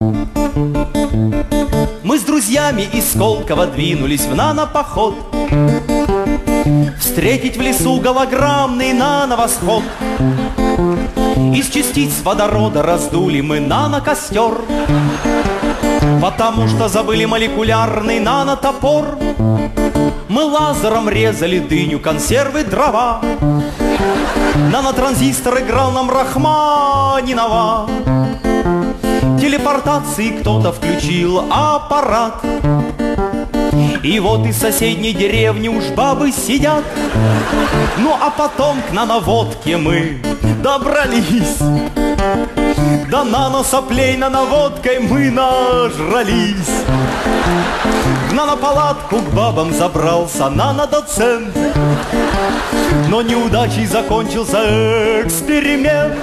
Мы с друзьями из Сколково двинулись в нано-поход, встретить в лесу голограммный нано-восход. Из частиц водорода раздули мы нано-костер, потому что забыли молекулярный нано-топор. Мы лазером резали дыню, консервы, дрова. Нанотранзистор играл нам Рахманинова. Телепортации кто-то включил аппарат, и вот из соседней деревни уж бабы сидят. Ну а потом к нановодке мы добрались, до наносоплей нановодкой мы нажрались. В нанопалатку к бабам забрался нанодоцент, но неудачей закончился эксперимент.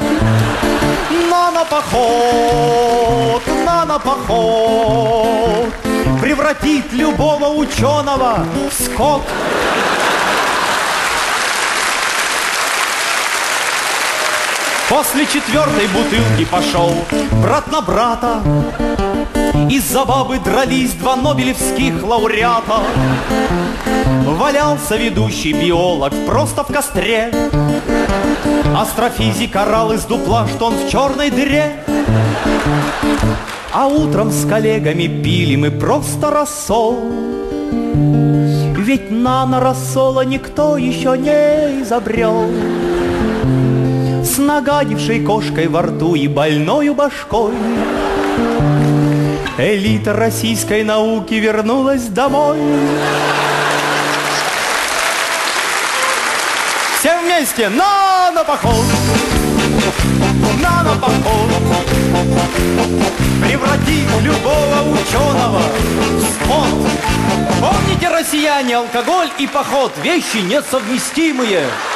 Нанопоход, нанопоход превратит любого ученого в скот. После 4-й бутылки пошел брат на брата, из-за бабы дрались 2 нобелевских лауреата. Валялся ведущий биолог просто в костре, астрофизик орал из дупла, что он в черной дыре. А утром с коллегами пили мы просто рассол, ведь нано-рассола никто еще не изобрел. С нагадившей кошкой во рту и больною башкой элита российской науки вернулась домой. Все вместе нано-поход, нано-поход превратит любого ученого в скот. Помните, россияне, алкоголь и поход — вещи несовместимые.